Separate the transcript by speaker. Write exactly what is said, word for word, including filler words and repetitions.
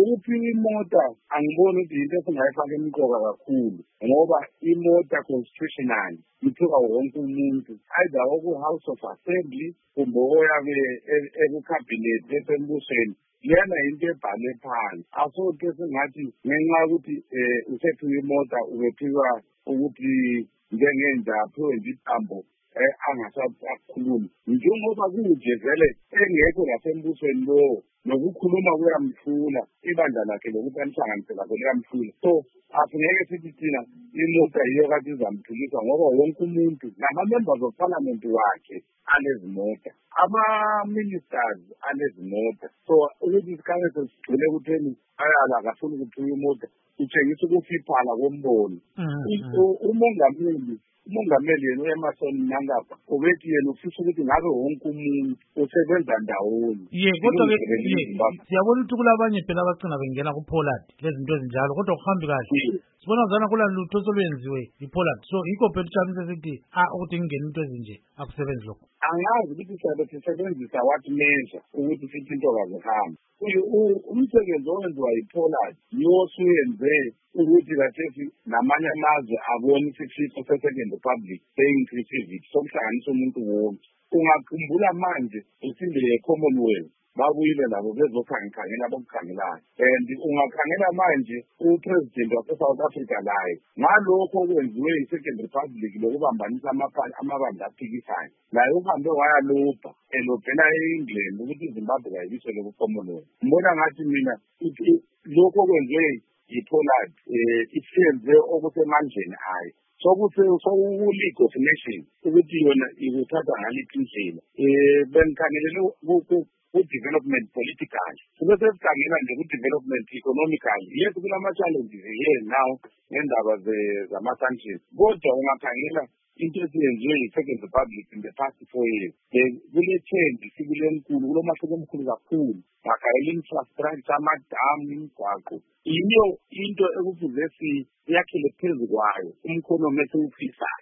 Speaker 1: ukuphiwa imota angiboni ukuthi into esingayifaka emqoka kakhulu ngoba imota constitutional iphiwa wonke umuntu either oku-House of Assembly kumbe oyabe eku-cabinet esembusweni lena into ebhale phansi asoke singathi ngenxa yokuthi um usephiwa imota ubephiwa ukuthi njengenja aphiwe nje itambo um angasakhulumi njengoba kunje vele engekho lasembusweni lowo nokukhuluma kuyamhlula ibandla lakhe lokuthi alihlanganise lakho liyamhlula so asingeke sithi thina imota yiyo kade izamphilisa ngoba wonke umuntu nama-members of parliament wakhe alezi mota ama-ministers alezi mota so ukuthi isikhathi sesigcine ekutheni ayala akafuni ukuphiwa imota kutshengisa ukufiphala kombono umongameli umongameli yena u-Emmerson Mnangagwa ubethi yena ufisa ukuthi ngabe wonke umuntu usebenza ndawonye.
Speaker 2: Ye kodwa-ke siyabona ukuthi kulabanye phela abagcina bengena ku-Pollard lezinto ezinjalo kodwa kuhambi kahle sibona zana kula lutho solwenziwe yi-Pollard so yikho phela utshamisa sithi ah ukuthi ngingena into ezinje akusebenzi lokho.
Speaker 1: Angazi ukuthi siyabe sisebenzisa what measure ukuthi sithi into kazihambi. Umsebenzi owenziwa yi-Pollard yiwo osuyenze ukuthi kathesi namanye amazwe abone isifiso se-Second Republic se-inclusivity sokuhlanganisa umuntu wonke. Ungakhumbula manje usinde ye-Commonwealth babuyile labo bezokhangekhangela bokukhangelayo and ungakhangela manje upresident wase-South Africa laye ngalokho okwenziwe yi-Second Republic lokubambanisa amabandla aphikisayo laye uhambe wayalobha elobhela e-England ukuthi iZimbabwe kayibisele ku-Commonwealth. Mbona ngathi mina lokho okwenziwe yi-Pollard um isenze okusemandleni ayo soku-League of Nations ukuthi yona ikuthatha ngaliphi indlela um bengikhangelele ku-development political sibe sesikhangela nje ku-development economical yes kulama-challenges here now ngendaba zama-sanctions kodwa ungakhangela into esiyenziwe yi-Second Republic in the past four years kule change sibile enkulu kulo mahluko omkhulu kakhulu ngakhayela infrastructure amadamu imigwaqo yiyo into ekufuze siyakhele phezu kwayo umkhonomi esiwufisayo